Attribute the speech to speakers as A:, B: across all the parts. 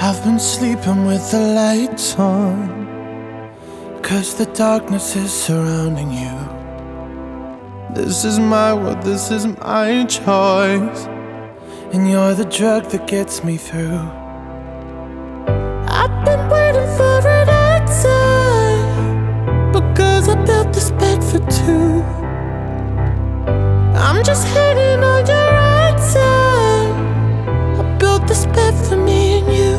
A: I've been sleeping with the lights on, 'cause the darkness is surrounding you. This is my world, this is my choice, and you're the drug that gets me through. I've been waiting for an answer, because I built this bed for two. I'm just hanging on your answer. I built this bed for me and you.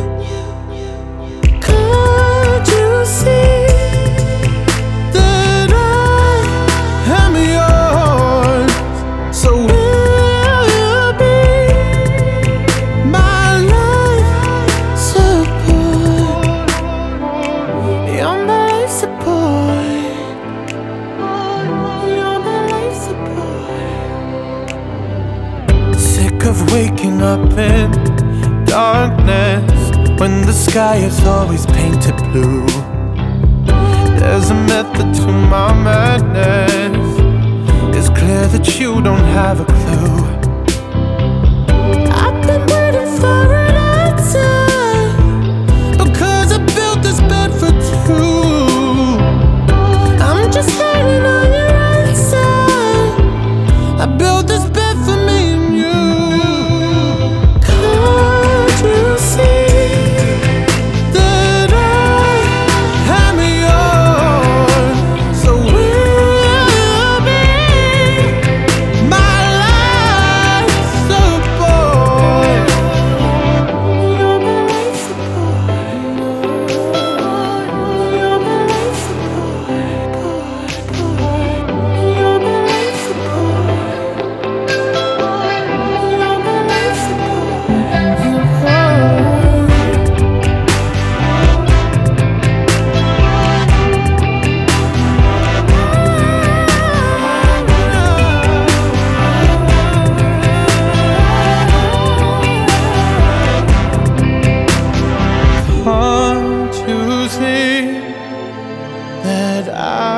A: Can't you see that I am yours? So will you be my life support? You're my life support. You're my life support. Sick of waking up in darkness when the sky is always painted blue. There's a method to my madness. It's clear that you don't have a clue. I've been waiting for an answer, because I built this bed for two. I'm just hanging on your answer. I built this bed for me and you. Can't you see that I am yours? So will be my life support. You're my life support. You're my life support. You're my life support. You're my life Can't you see that I